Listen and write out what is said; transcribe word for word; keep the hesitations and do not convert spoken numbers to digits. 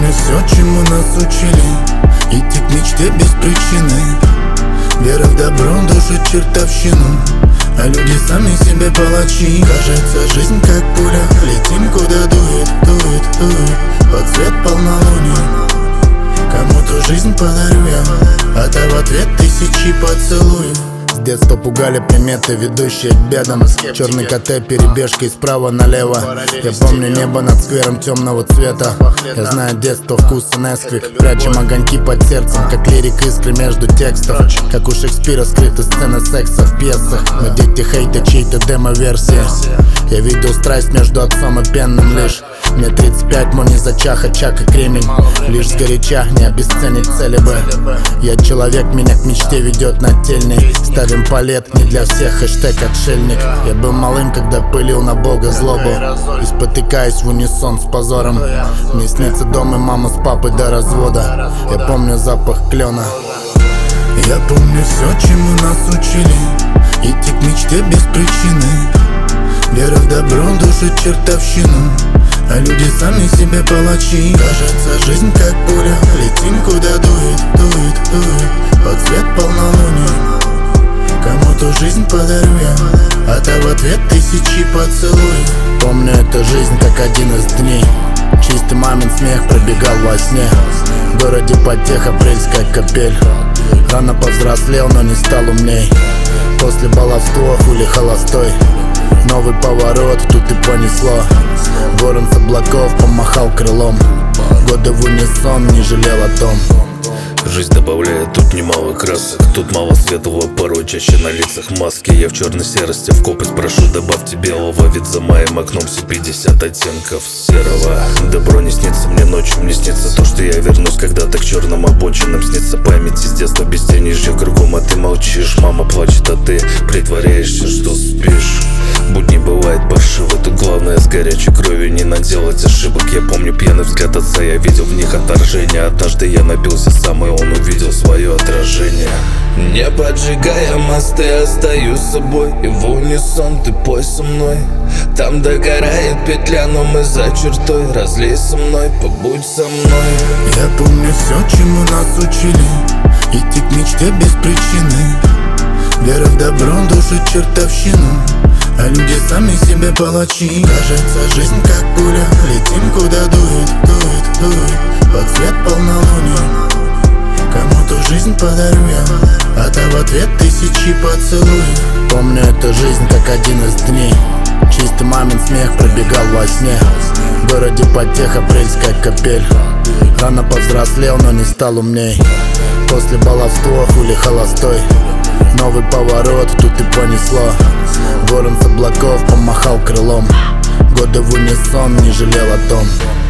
помню все, чему нас учили. Идти к мечте без причины. Вера в добро душит чертовщину, а люди сами себе палачи. Кажется, жизнь как пуля, летим куда дует, дует, дует под цвет полнолуния. Кому-то жизнь подарю я, а та в ответ тысячи поцелуев. С детства пугали приметы, ведущие к бедам. Черный КТ, перебежкой справа налево. Я помню небо над сквером темного цвета. Я знаю детство, вкуса Несквик. Прячем огоньки под сердцем, как лирик искры между текстов. Как у Шекспира скрыты сцены секса в пьесах. Мы дети хейта, чьей-то демо-версия. Я видел страсть между отцом и пенным лишь. Мне тридцать пять, мой не зачах, очаг и кремень. Лишь сгоряча не обесценить цели бы. Я человек, меня к мечте ведет нательный. Ставим палет, не для всех, хэштег отшельник. Я был малым, когда пылил на Бога злобу, и спотыкаясь в унисон с позором. Мне снится дом и мама с папой до развода. Я помню запах клена. Я помню все, чему нас учили. Идти к мечте без причины. Вера в добро душит чертовщину, а люди сами себе палачи. Кажется, жизнь как пуля, летим куда дует, дует, дует под цвет полнолуния. Кому-то жизнь подарю я, а та в ответ тысячи поцелуев. Помню эту жизнь как один из дней. Чистый мамин смех пробегал во сне. В городе потех, апрельская капель. Рано повзрослел, но не стал умней. После баловства хули холостой. Новый поворот, тут и понесло. Ворон с облаков помахал крылом. Годы в унисон, не жалел о том. Жизнь добавляет тут немало красок. Тут мало светлого, порой чаще на лицах маски. Я в черной серости в копоть прошу, добавьте белого. Ведь за моим окном все пятьдесят оттенков серого. Добро не снится мне ночью, мне снится то, что я вернусь когда-то к черным обочинам. Снится память из детства без тени, ждет кругом, а ты молчишь. Мама плачет, а ты притворяешься, что спишь. Будни бывает паршиво, тут главное с горячей кровью не наделать ошибок. Я помню пьяный взгляд отца, я видел в них отторжение. Однажды я напился сам, и он увидел свое отражение. Не поджигая мосты, остаюсь собой, и в унисон ты пой со мной. Там догорает петля, но мы за чертой. Разлей со мной, побудь со мной. Я помню все, чему нас учили. Идти к мечте без причины. Вера в добро душит чертовщину, а люди сами себе палачи. Кажется, жизнь как пуля, летим куда дует, дует, дует под цвет полнолуния. Кому-то жизнь подарю я, а та в ответ тысячи поцелуев. Помню эту жизнь как один из дней. Чистый мамин смех пробегал во сне. В городе потех, апрельская капель. Рано повзрослел, но не стал умней. После баловства хули холостой. Новый поворот, тут и понесло. Ворон с облаков помахал крылом. Годы в унисон, не жалел о том.